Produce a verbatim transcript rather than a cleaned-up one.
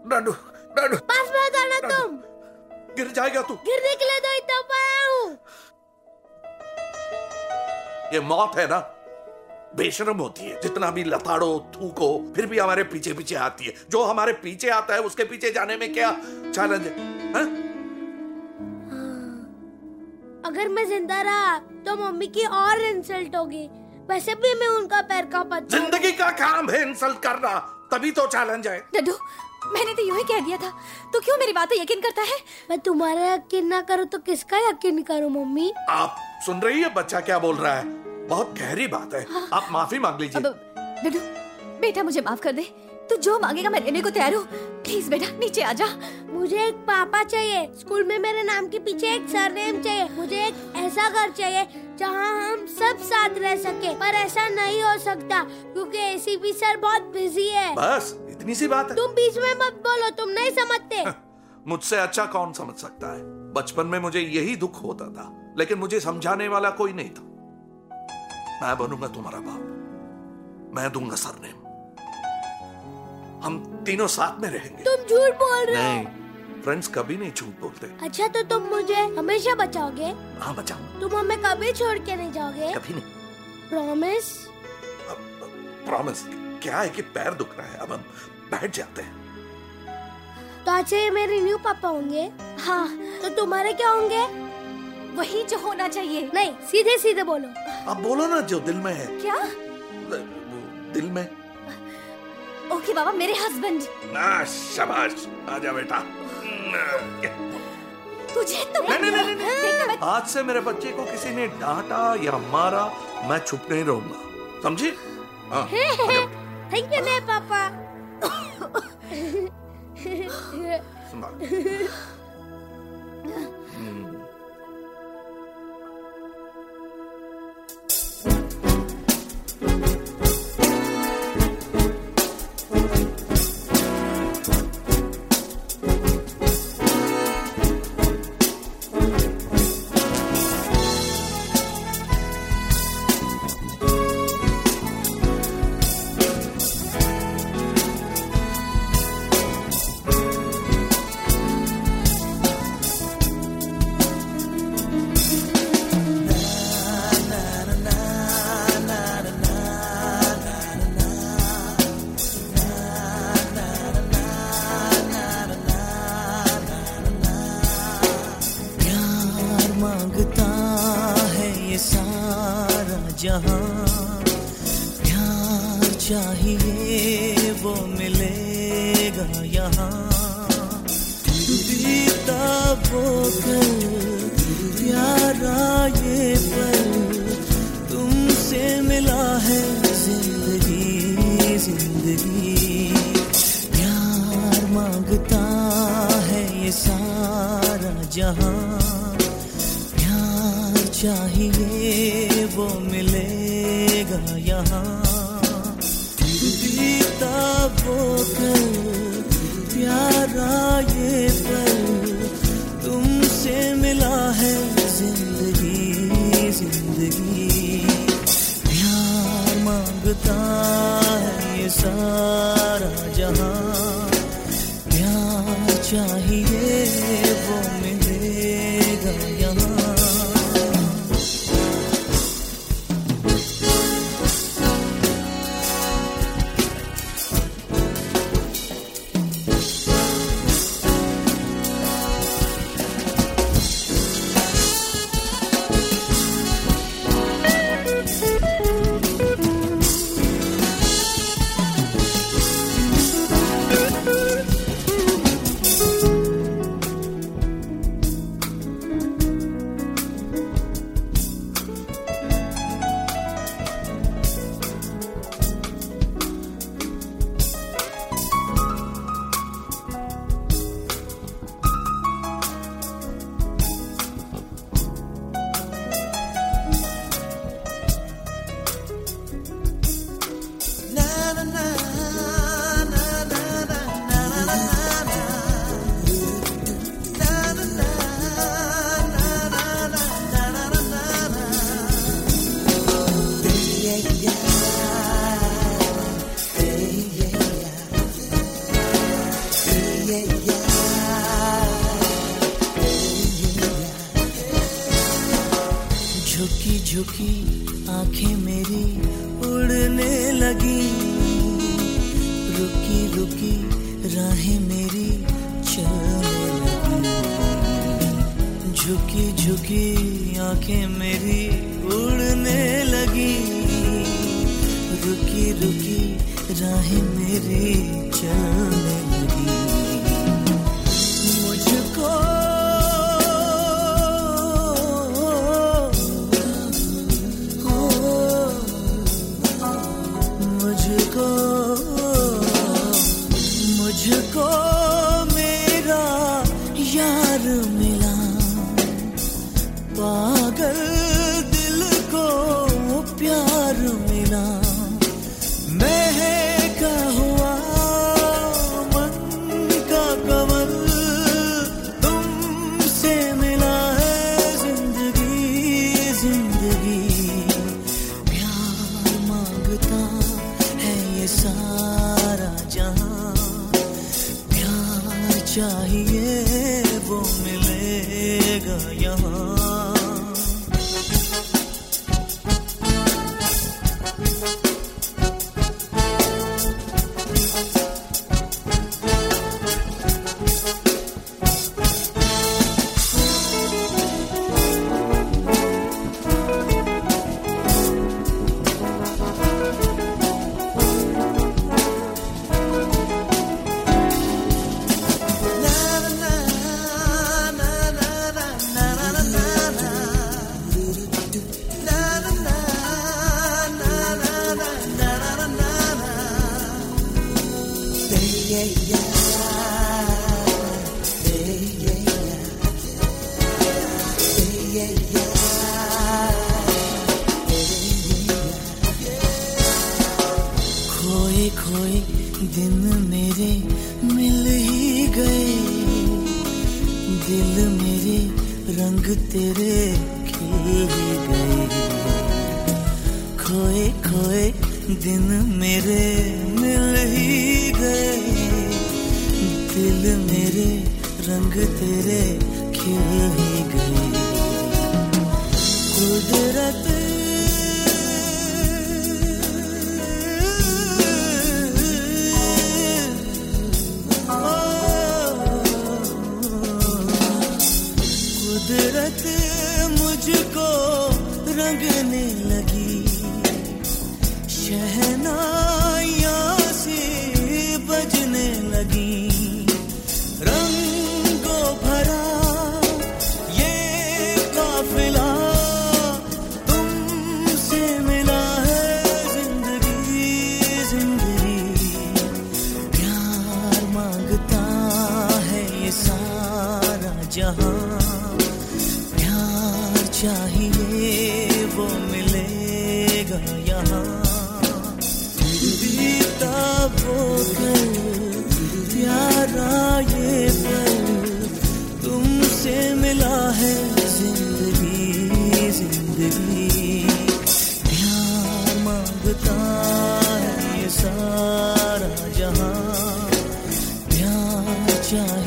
नानू, नानू, पास में मत आना तुम, गिर जाएगा तू। गिरने के लिए तो इतना ऊपर आया हूँ। ये मौत है ना, बेशरम होती है। जितना भी लताड़ो थूको फिर भी हमारे पीछे पीछे आती है। जो हमारे पीछे आता है उसके पीछे जाने में क्या चैलेंज है? अगर मैं जिंदा रहा तो मम्मी की और इंसल्ट होगी। वैसे भी मैं उनका पैर का पत्थर। जिंदगी का काम है इंसल्ट करना, तभी तो चैलेंज है। डड्डू, मैंने तो यूं ही कह दिया था, तो क्यों मेरी बात पे यकीन करता है? मैं तुम्हारा यकीन ना करूं तो किसका यकीन करूं मम्मी? आप सुन रही है बच्चा क्या बोल रहा है? बहुत गहरी बात है। हाँ। आप माफी मांग लीजिए। डड्डू बेटा, मुझे माफ कर दे। तू जो मांगेगा मैं देने को तैयार हूँ। प्लीज बेटा नीचे आ जा। मुझे एक पापा चाहिए, स्कूल में मेरे नाम के पीछे एक सरनेम चाहिए, मुझे एक ऐसा घर चाहिए जहाँ हम सब साथ रह सके। पर ऐसा नहीं हो सकता क्योंकि एसीपी सर बहुत बिजी है। बस इतनी सी बात है। तुम बीच में मत बोलो, तुम नहीं समझते। मुझसे अच्छा कौन समझ सकता है? बचपन में मुझे यही दुख होता था, लेकिन मुझे समझाने वाला कोई नहीं था। मैं बनूंगा तुम्हारा बाप, मैं दूंगा सरनेम, हम तीनों साथ में रहेंगे। तुम झूठ बोल रहे हो। नहीं, फ्रेंड्स कभी नहीं झूठ बोलते। अच्छा तो तुम मुझे हमेशा बचाओगे? हाँ बचाऊंगा। तुम हमें कभी छोड़ के नहीं जाओगे? कभी नहीं। प्रॉमिस? प्रॉमिस। क्या है कि पैर दुख रहा है, अब हम बैठ जाते हैं। तो अच्छा ये मेरे न्यू पापा होंगे? हाँ। तो तुम्हारे क्या होंगे? वही जो होना चाहिए। नहीं, सीधे सीधे बोलो। अब बोलो ना जो दिल में है। क्या? दिल में। ओके बाबा, मेरे हस्बैंड। शाबाश, आजा बेटा। तुझे तो नहीं, नहीं, नहीं, नहीं, नहीं। आज से मेरे बच्चे को किसी ने डांटा या मारा, मैं चुप नहीं रहूंगा, समझी? थैंक यू ने पापा। जहाँ प्यार चाहिए वो मिलेगा यहाँ। बीता वो कल प्यारा ये पल तुमसे मिला है जिंदगी जिंदगी। प्यार मांगता है ये सारा जहाँ। प्यार चाहिए वो मिलेगा यहाँ। बीता वो कल प्यारा ये पल तुमसे मिला है जिंदगी जिंदगी। प्यार मांगता है ये सारा जहाँ। प्यार चाहिए वो मिलेगा यहाँ। झुकी आंखें मेरी उड़ने लगी, रुकी रुकी राहें मेरी चलने लगी, झुकी झुकी आंखें मेरी उड़ने लगी, रुकी रुकी राहें मेरी चलने लगी। मुझको मुझको मुझको मेरा यार मिला, पागल दिल को प्यार मिला, महका हुआ मन का कमल तुमसे मिला है जिंदगी जिंदगी, प्यार मांगता है ये सारा जहां, प्यार चाहिए वो मिलेगा यहाँ। खोए खोए दिन मेरे मिल ही गए, दिल मेरे रंग तेरे खिल ही गए, खोए खोए दिन मेरे मिल ही गए, दिल मेरे रंग तेरे खिल ही गए, कुदरत कुदरत मुझको रंगने लगी, शहनाइयाँ सी बजने लगी, रंगों भरा ये काफिला तुमसे मिला है जिंदगी जिंदगी, प्यार मांगता है ये सारा जहां, चाहिए वो मिलेगा यहाँ, बीता वो कल प्यारा ये पल तुमसे मिला है जिंदगी जिंदगी, प्यार मांगता है ये सारा जहां, प्यार चाहिए